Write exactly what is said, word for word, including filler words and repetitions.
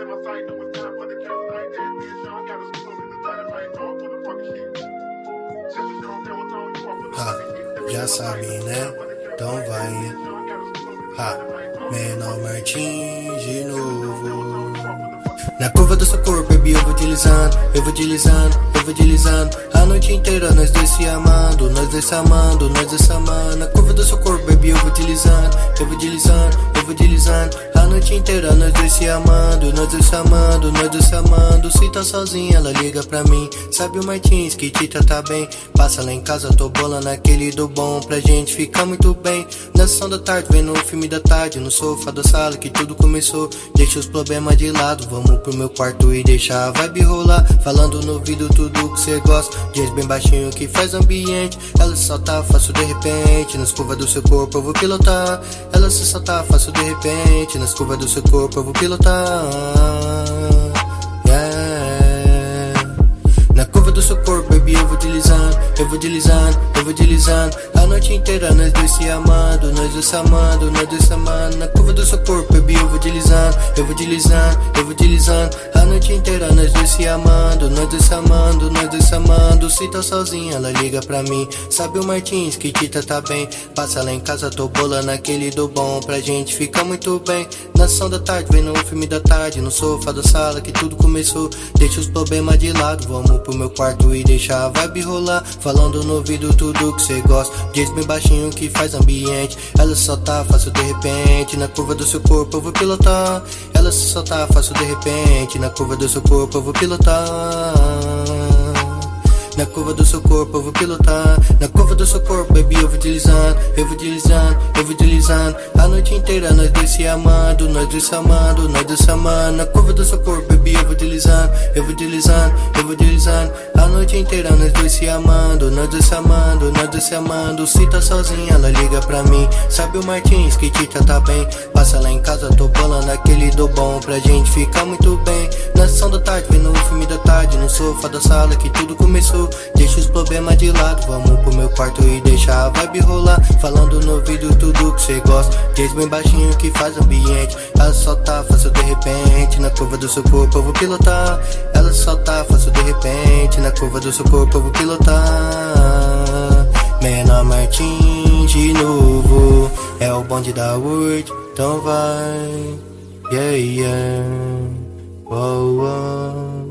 Ah, já sabem, né? Então vai. Ah, Menor Martins de novo. Na curva do seu corpo, baby, eu vou deslizando, eu vou deslizando, eu vou deslizando. A noite inteira nós dois se amando, nós dois se amando, nós dois se amando. Na curva do seu corpo, baby, eu vou deslizando, eu vou deslizando, eu vou deslizando. A noite inteira nós dois se amando, nós dois se amando, nós dois se amando. Se tá sozinha, ela liga pra mim. Sabe o Martins que te trata bem? Passa lá em casa, tô bolando aquele do bom pra gente ficar muito bem. Na sessão da tarde, vendo o filme da tarde, no sofá da sala que tudo começou. Deixa os problemas de lado, vamos pro meu quarto e deixa a vibe rolar. Falando no ouvido tudo que cê gosta, diz bem baixinho que faz ambiente. Ela se solta fácil de repente, nas curvas do seu corpo eu vou pilotar. Ela se solta fácil de repente, nas curvas do seu corpo eu vou pilotar. Yeah. Na curva do seu corpo, baby, eu vou deslizando, eu vou deslizando, eu vou deslizando. A noite inteira nós dois se amando, nós dois se amando, nós dois se amando. Na curva do seu corpo, baby, eu vou deslizando, eu vou deslizando, eu vou deslizando. A noite inteira nós dois se amando, nós dois se amando, nós dois se amando. Se tá sozinha, ela liga pra mim. Sabe o Martins que te trata bem? Passa lá em casa, tô bolando aquele do bom pra gente ficar muito bem. Na sessão da tarde, vendo o filme da tarde, no sofá da sala que tudo começou. Deixa os problemas de lado, vamos pro meu quarto e deixa a vibe rolar. Falando no ouvido tudo que cê gosta, diz bem baixinho que faz ambiente. Ela se solta fácil de repente, na curva do seu corpo eu vou pilotar. Ela se solta fácil de repente, na curva do seu corpo eu vou pilotar. Na curva do seu corpo eu vou pilotar. Na curva do seu corpo, baby, eu vou deslizando, eu vou deslizando, eu vou deslizando. A noite inteira nós dois se amando, nós dois se amando, nós dois se amando. Na curva do seu corpo, baby, eu vou deslizando, eu vou deslizando, eu vou deslizando. A noite inteira nós dois se amando, nós dois se amando, nós dois se amando. Se tá sozinha, ela liga pra mim. Sabe o Martins que te trata bem? Passa lá em casa, tô bolando aquele do bom pra gente ficar muito bem. Na sessão da tarde, vendo o filme da tarde, no sofá da sala que tudo começou. Deixa os problemas de lado, vamos pro meu quarto e deixa a vibe rolar. Falando no ouvido tudo que cê gosta, diz bem baixinho que faz ambiente. Ela só tá fácil de repente, na curva do seu corpo eu vou pilotar. Ela só tá fácil de repente, na curva do seu corpo eu vou pilotar. Menor Martins de novo, é o bonde da Word, então vai. Yeah, yeah. Oh, oh.